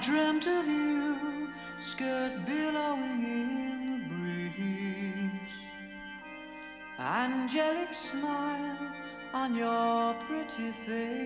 dreamt of you, skirt billowing in the breeze, angelic smile on your pretty face.